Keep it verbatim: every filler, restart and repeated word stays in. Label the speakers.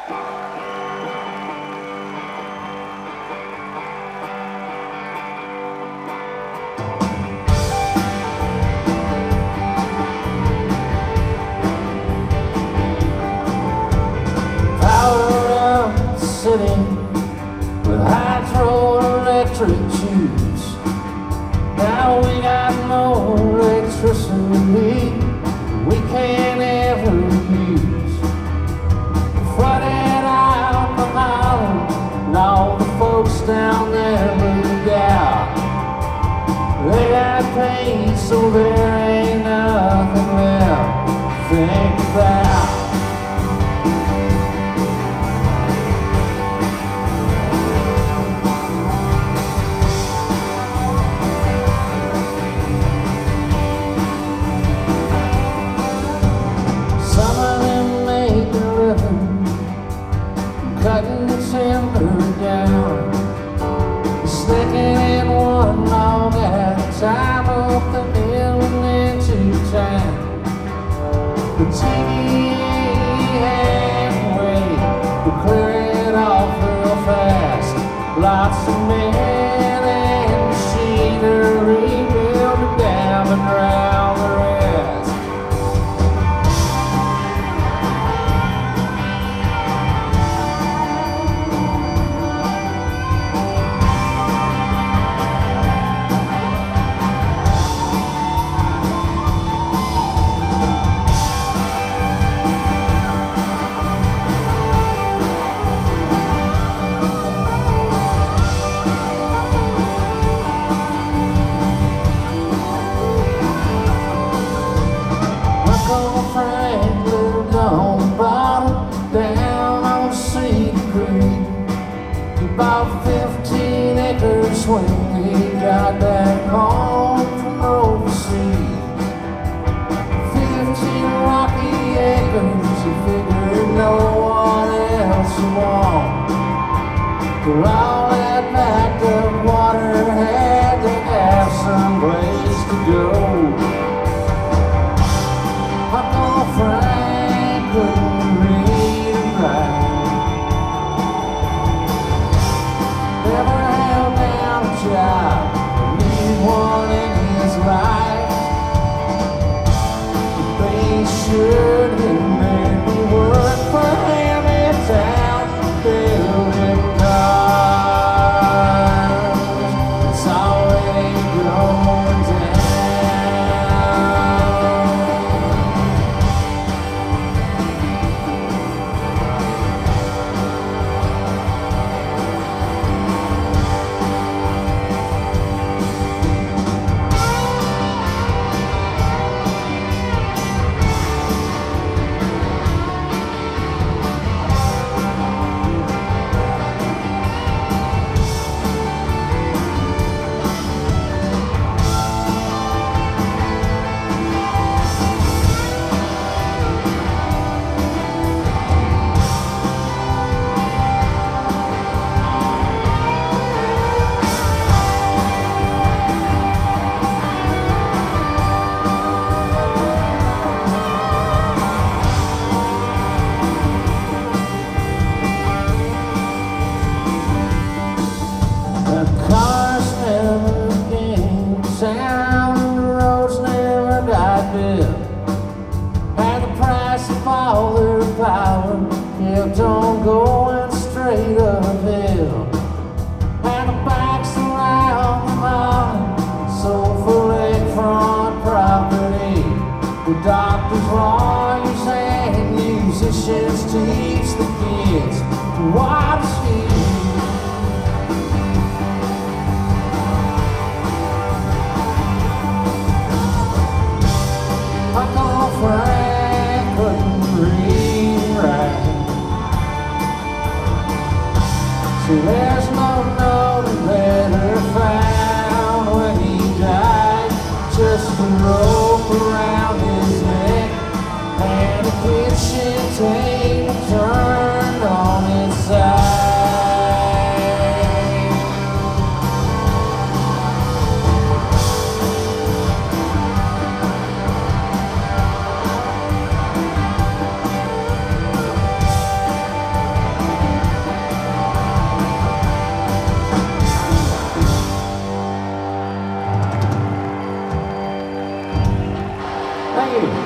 Speaker 1: Sitting with hydroelectric tubes. Now we got no electricity we can't ever use. Flooded out the Holland and all the folks down there moved out. They got paid, so there ain't nothing left to think about. Cutting the timber down, sticking in one log at a time up the hill and into town. The T V halfway, we clear it off real fast. Lots of men and machinery build a dam and drown the rest. Frank lived on the bottom down on Cedar Creek. He bought fifteen acres when he got back home from overseas. Fifteen rocky acres, he figured no one else would want. For all that backed up water had to have some place to go. Frank couldn't read or write, never held down a job, needed one in his life. But they should have made me work for him in town, building cars. It's already going down. Sound, the roads never got built, and the price of all their power kept on going straight uphill. And the banks around the mountain sold for lakefront property. The doctors, lawyers, and musicians teach the kids to watch you. Frank couldn't read and write, so there's no note letter found when he died. Just a rope around his neck and a kitchen table turned on its side. Thank you.